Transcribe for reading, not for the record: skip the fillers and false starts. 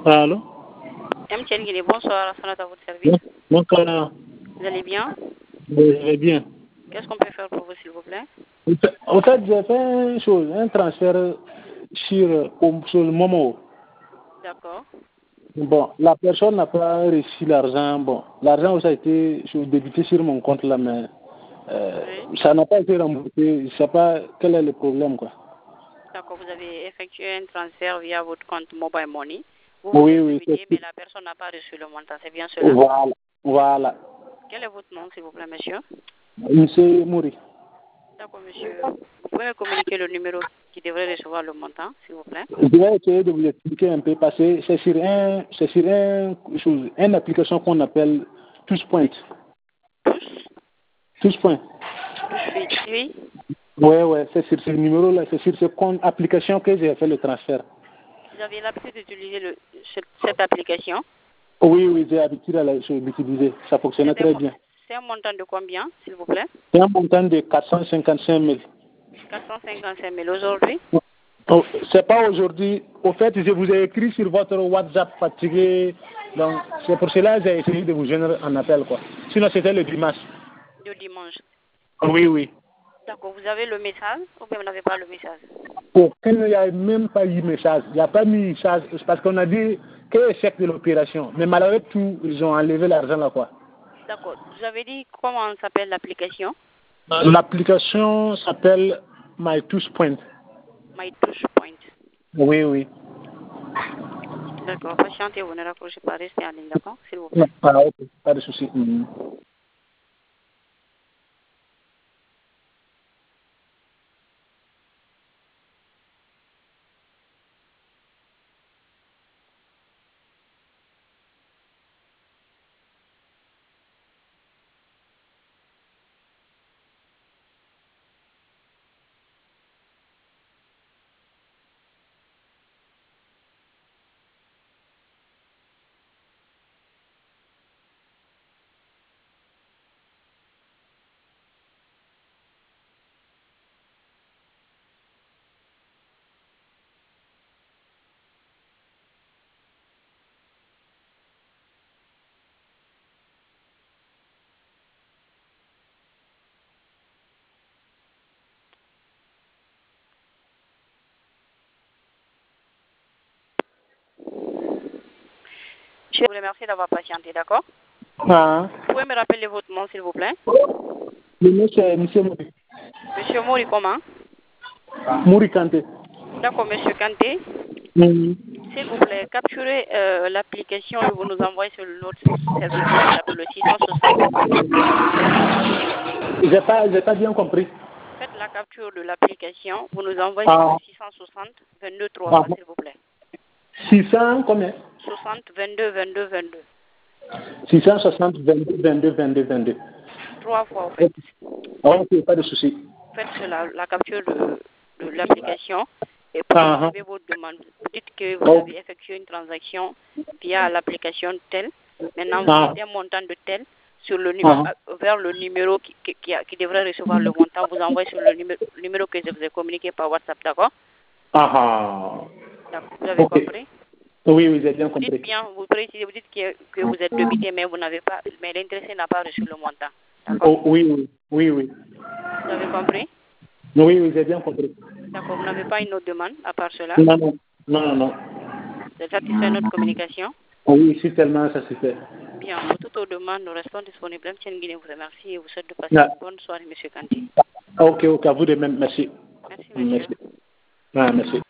Allô? M. Guinée, bonsoir, à votre service. Bonsoir. Vous allez bien? Je vais bien. Qu'est-ce qu'on peut faire pour vous, s'il vous plaît? En fait, j'ai fait un transfert sur le Momo. D'accord. Bon, la personne n'a pas reçu l'argent. Bon, l'argent aussi a été débité sur mon compte là, mais Oui. ça n'a pas été remboursé. Je ne sais pas quel est le problème, quoi. D'accord, vous avez effectué un transfert via votre compte Mobile Money. Vous Oui, êtes oui. débité, mais la personne n'a pas reçu le montant. C'est bien cela? Voilà. Voilà. Quel est votre nom, s'il vous plaît, monsieur? Monsieur Mouri. D'accord, monsieur. Vous pouvez me communiquer le numéro qui devrait recevoir le montant, s'il vous plaît? Je vais essayer de vous expliquer un peu parce que c'est sur une application qu'on appelle TouchPoint. TouchPoint. Oui. Oui, c'est sur ce numéro-là, c'est sur cette application que j'ai fait le transfert. Vous avez l'habitude d'utiliser cette application? Oui, j'ai l'habitude à l'utiliser. Ça fonctionnait très bien. C'est un montant de combien, s'il vous plaît? C'est un montant de 455 000. 455 000 aujourd'hui? Oh, c'est pas aujourd'hui. Au fait, je vous ai écrit sur votre WhatsApp fatigué. Donc, c'est pour cela que j'ai essayé de vous joindre en appel, quoi. Sinon, c'était le dimanche. Le dimanche. Oui. D'accord, vous avez le message ou bien vous n'avez pas le message? Aucun, il n'y a même pas eu message. Il n'y a pas mis message parce qu'on a dit que échec de l'opération. Mais malgré tout, ils ont enlevé l'argent là, quoi. D'accord. Vous avez dit comment s'appelle l'application? L'application s'appelle MyTouchPoint. MyTouchPoint. Oui. D'accord. Patientez, vous ne raccrochez pas, restez en ligne, d'accord, s'il vous plaît. Ok, pas de souci. Je vous remercie d'avoir patienté, d'accord? Ah. Vous pouvez me rappeler votre nom, s'il vous plaît? Le nom, c'est Monsieur Mouri. Monsieur Mouri, comment? Mouri Kanté. D'accord, monsieur Kanté. S'il vous plaît, capturez l'application et vous nous envoyez sur notre service WhatsApp, le 660. J'ai pas bien compris. Faites la capture de l'application, vous nous envoyez sur le 660 22 3, s'il vous plaît. 600 combien? 60 22 22 22. 660 22. 3 fois, en fait. Ok, pas de souci. Faites la capture de l'application et pour trouver votre demande. Vous dites que vous avez effectué une transaction via l'application telle. Maintenant, vous mettez un montant de tel sur le numéro, vers le numéro qui devrait recevoir le montant. Vous envoyez sur le numéro que je vous ai communiqué par WhatsApp, d'accord? D'accord. Vous avez compris? Oui, j'ai bien compris. Dites bien, vous précisez, vous dites que vous êtes débité, mais vous n'avez pas, mais l'intéressé n'a pas reçu le montant. D'accord? Oui. Vous avez compris? Oui, j'ai bien compris. D'accord, vous n'avez pas une autre demande à part cela? Non. Vous êtes satisfait de notre communication? Oui, je suis tellement satisfait. Bien, pour toute autre demande, nous restons disponibles. M. Guinée vous remercie et vous souhaite de passer une bonne soirée, M. Kanté. Ok, à vous de même. Merci. Merci, monsieur. Merci.